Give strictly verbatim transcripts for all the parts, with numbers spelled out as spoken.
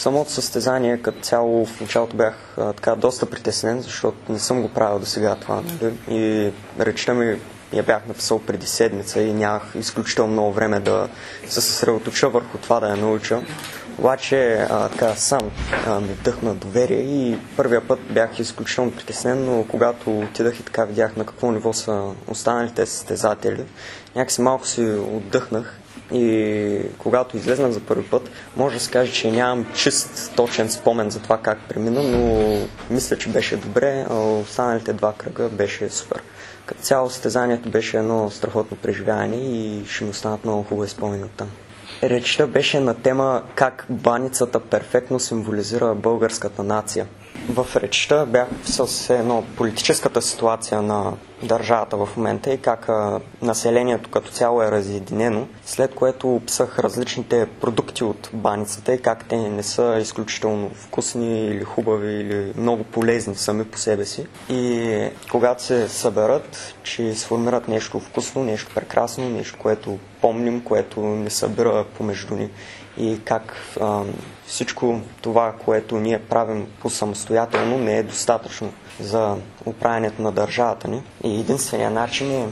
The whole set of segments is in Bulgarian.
самото състезание като цяло в началото бях а, така доста притеснен, защото не съм го правил до сега това. И речта ми я бях написал преди седмица и нямах изключително много време да се съсредоточа върху това да я науча. Обаче а, така сам а, ми вдъхна доверие и първия път бях изключително притеснен, но когато отидах и така видях на какво ниво са останалите състезатели, някакси малко си отдъхнах и когато излезнах за първи път, може да се каже, че нямам чист, точен спомен за това как премина, но мисля, че беше добре, а останалите два кръга беше супер. Като цяло състезанието беше едно страхотно преживяване и ще ми останат много хубави спомени оттам. Речта беше на тема как баницата перфектно символизира българската нация. В речта бях описал се едно политическата ситуация на държавата в момента и как а, населението като цяло е разединено, след което описах различните продукти от баницата и как те не са изключително вкусни или хубави или много полезни сами по себе си. И когато се съберат, че сформират нещо вкусно, нещо прекрасно, нещо, което помним, което не събира помежду ни. И как а, всичко това, което ние правим по самостоятелно, не е достатъчно за управлението на държавата ни. И единственият начин е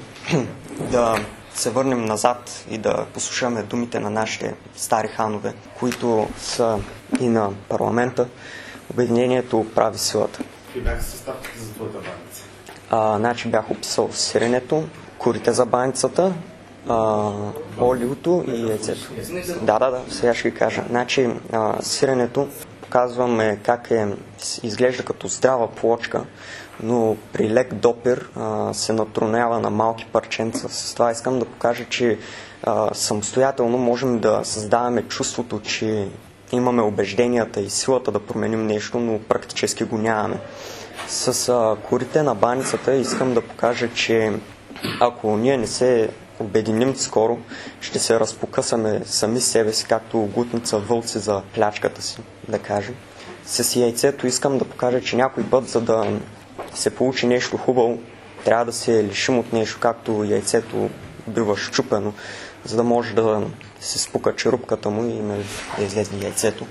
да се върнем назад и да послушаме думите на нашите стари ханове, които са и на парламента. Обединението прави силата. Какви бяха съставките за твоята баница? А, значи бях описал сиренето, курите за баницата, А, олиото и яйцето. Да, да, да, сега ще ви кажа. Значи, а, сиренето показваме как е, изглежда като здрава плочка, но при лек допир а, се натрунява на малки парченца. С това искам да покажа, че а, самостоятелно можем да създаваме чувството, че имаме убежденията и силата да променим нещо, но практически го нямаме. С а, корите на баницата искам да покажа, че ако ние не се обединим скоро, ще се разпокъсаме сами себе си, както гутница вълци за плячката си, да кажем. С яйцето искам да покажа, че някой път, за да се получи нещо хубаво, трябва да се лишим от нещо, както яйцето бива счупено, за да може да се спука черупката му и нали, да излезе яйцето.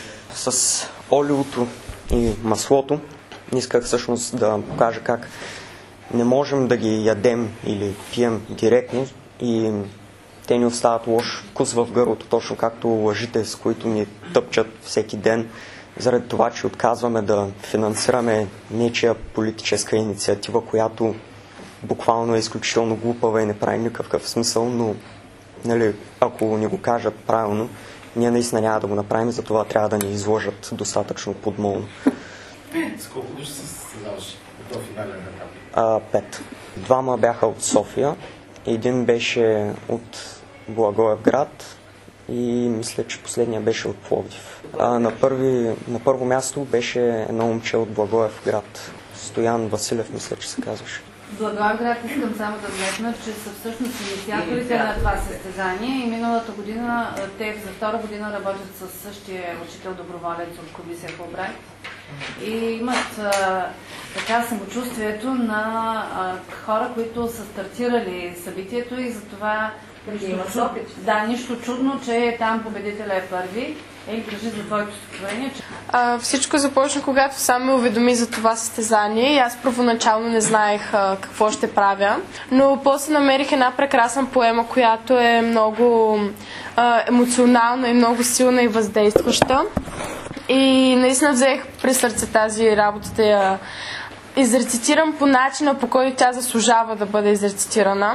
С олиото и маслото исках всъщност да покажа как не можем да ги ядем или пием директно и те ни остават лош вкус в гърлото, точно както лъжите, с които ни тъпчат всеки ден, заради това, че отказваме да финансираме нечия политическа инициатива, която буквално е изключително глупава и не прави никакъв смисъл, но нали, ако ни го кажат правилно, ние наистина няма да го направим, затова трябва да ни изложат достатъчно подмолно. С колко души се състезаваш до финален етап? А, пет. Двама бяха от София, един беше от Благоевград и мисля, че последния беше от Пловдив. А, на, първи, на първо място беше едно момче от Благоевград. Стоян Василев, мисля, че се казваше. Благоевград искам само да вметна, че са всъщност инициаторите на това състезание и миналата година те за втора година работят с същия учител доброволец от комисия по брак и имат а, така самочувствието на а, хора, които са стартирали събитието и затова нищо, да, нищо чудно, че там победителя е първи. Ей, кажи за твоето състояние. А, всичко започна, когато сам ме уведоми за това състезание и аз първоначално не знаех а, какво ще правя, но после намерих една прекрасна поема, която е много а, емоционална и много силна и въздействаща. И наистина взех при сърце тази работа да я изрецитирам по начина, по който тя заслужава да бъде изрецитирана.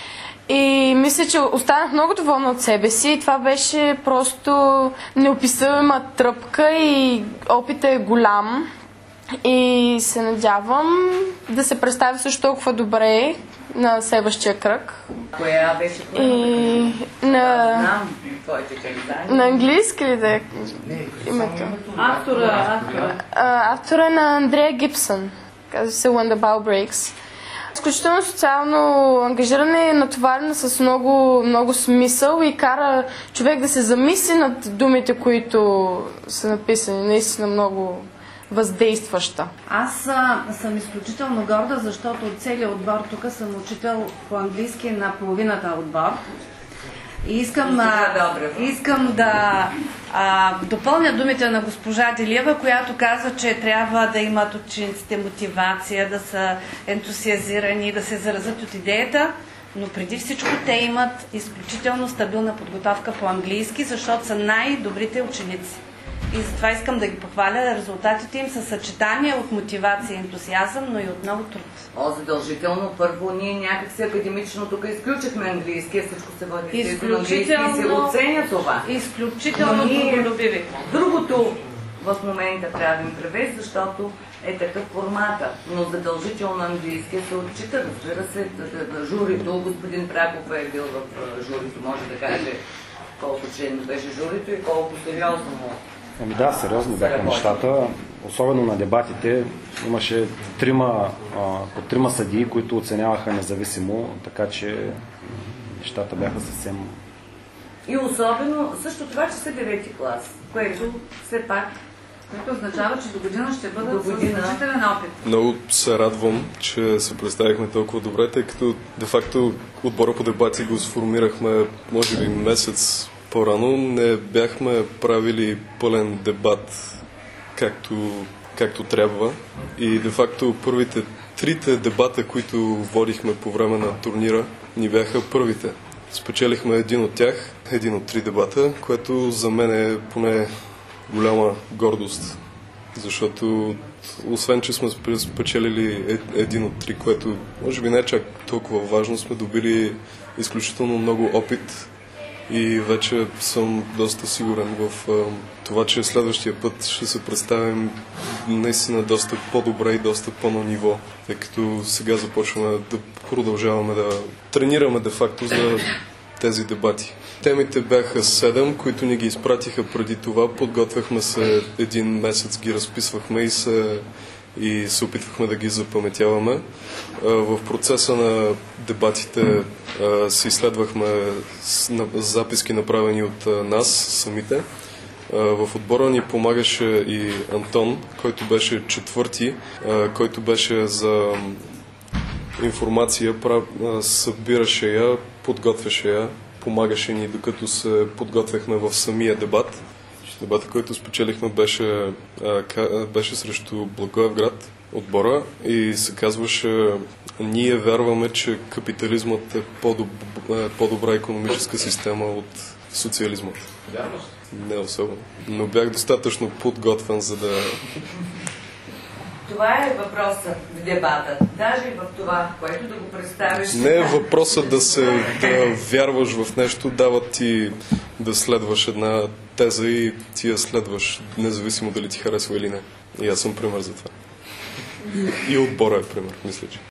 И мисля, че останах много доволна от себе си и това беше просто неописуема тръпка и опитът е голям. И се надявам да се представя също толкова добре на следващия кръг. Коя беше това? И на... Знам твоите казания. На английски ли да е името? Автора, автора. А, автора е на Андрея Гибсън. Казва се When the Ball Breaks. Изключително социално ангажиране, натоварена с много, много смисъл и кара човек да се замисли над думите, които са написани. Наистина много въздействаща. Аз а, съм изключително горда, защото от целият отбор тук съм учител по английски на половината отбор. И искам, а, искам да а, допълня думите на госпожа Делиева, която каза, че трябва да имат учениците мотивация, да са ентусиазирани, да се заразят от идеята, но преди всичко те имат изключително стабилна подготовка по английски, защото са най-добрите ученици. И затова искам да ги похваля. Резултатите им са съчетание от мотивация и ентусиазъм, но и от много труд. О, задължително. Първо, ние някакси академично тук изключихме английския, всичко се води. Изключително. И се оценя това. Изключително трудолюбиви. Другото в момента правим превес, защото е такъв формата. Но задължително английския се отчита. Разбира се, журито, господин Праков е бил в журито, може да каже колко член беше журито и колко сериозно му. Ами да, сериозно бяха нещата. Особено на дебатите имаше трима, а, по трима съдии, които оценяваха независимо, така че нещата бяха съвсем... И особено също това, че са девети клас, което все пак... Което означава, че до година ще бъдат до година. Със значителен опит. Много се радвам, че се представихме толкова добре, тъй като де-факто отбора по дебати го сформирахме може би месец по-рано. Не бяхме правили пълен дебат както, както трябва и де-факто първите трите дебата, които водихме по време на турнира, ни бяха първите. Спечелихме един от тях, един от три дебата, което за мен е поне голяма гордост, защото освен, че сме спечелили един от три, което може би не е чак толкова важно, сме добили изключително много опит и вече съм доста сигурен в това, че следващия път ще се представим наистина доста по-добре и доста по-на ниво, тъй като сега започваме да продължаваме да тренираме де-факто за тези дебати. Темите бяха седем, които ни ги изпратиха преди това. Подготвяхме се един месец, ги разписвахме и се, и се опитвахме да ги запаметяваме. В процеса на дебатите си изследвахме записки, направени от нас самите. В отбора ни помагаше и Антон, който беше четвърти, който беше за информация, събираше я, подготвяше я, помагаше ни, докато се подготвяхме в самия дебат. Дебата, който спечелихме, беше, беше срещу Благоевград, отбора, и се казваше: ние вярваме, че капитализмът е по-добра икономическа система от социализма. Вярваш? Не особено. Но бях достатъчно подготвен, за да... Това е въпросът в дебата. Даже и в това, което да го представиш. Не е въпросът да се да вярваш в нещо, дава ти да следваш една теза и ти я следваш, независимо дали ти харесва или не. И аз съм пример за това. И отбора е пример, мисля, че.